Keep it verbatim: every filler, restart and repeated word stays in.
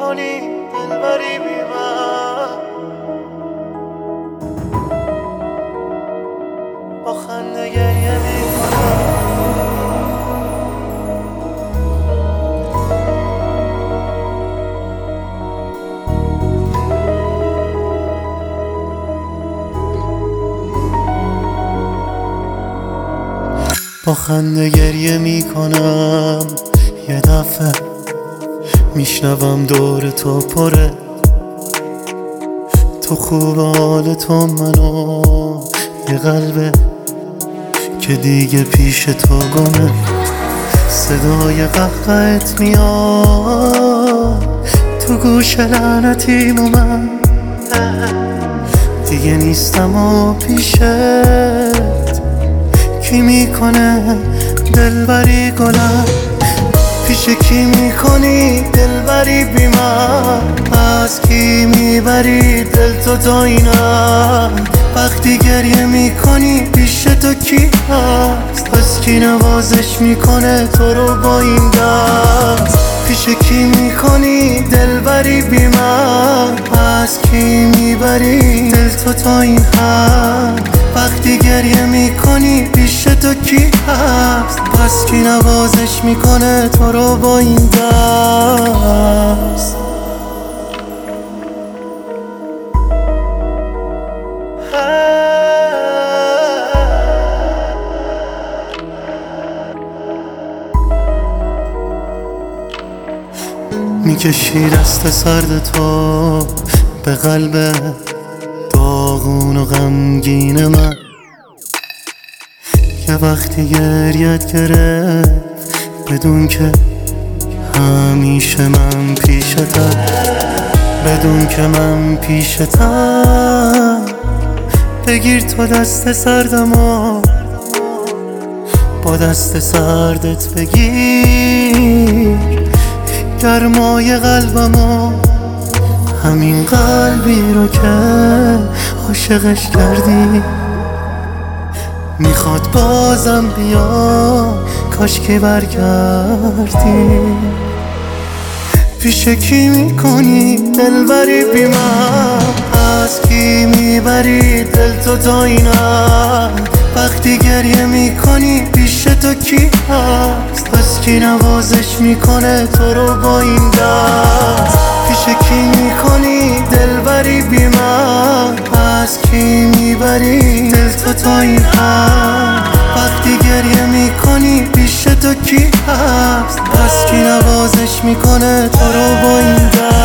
میکنی دلبری بی من، با خنده گریه میکنم. با خنده گریه میکنم. یه دفعه میشنوم دور تو پره، تو خوب حال تو منو، یه قلبه که دیگه پیش تو گمه. صدای قهقهت میاد تو گوش لعنتیم و من دیگه نیستم و پیشت. کی میکنه دلبری گلم، پیش کی میکنی دلبری بی من؟ از کی میبری دل تو تا اینم؟ وقتی گریه میکنی پیش تو کی هست؟ از کی نوازش میکنه تو رو با این دست؟ پیش کی میکنی دلبری بی من؟ از کی میبری دل تو تا این حد؟ وقتی گریه میکنی پیش تو کی هست؟ پس کی نوازش میکنه تو رو با این دست؟ میکشی دست سرد تو به قلب داغون و غمگین من، که وقتی گریت گرفت بدون که همیشه من پیشتم، بدون که من پیشتم. بگیر تو دست سردم و با دست سردت بگیر گرمای قلبم و همین قلبی رو که عاشقش کردی میخواد بازم بیا، کاش که برگردی. پیش کی میکنی دلبری بی من؟ از کی میبری دل تو تا اینم؟ وقتی گریه میکنی پیش تو کی هست؟ پس کی نوازش میکنه تو رو با این دست؟ پیش کی میکنی دلبری بی من؟ از کی میبری دل تو تا این حد؟ وقتی گریه میکنی پیش تو کی هست؟ پس کی نوازش میکنه تو رو با این دست؟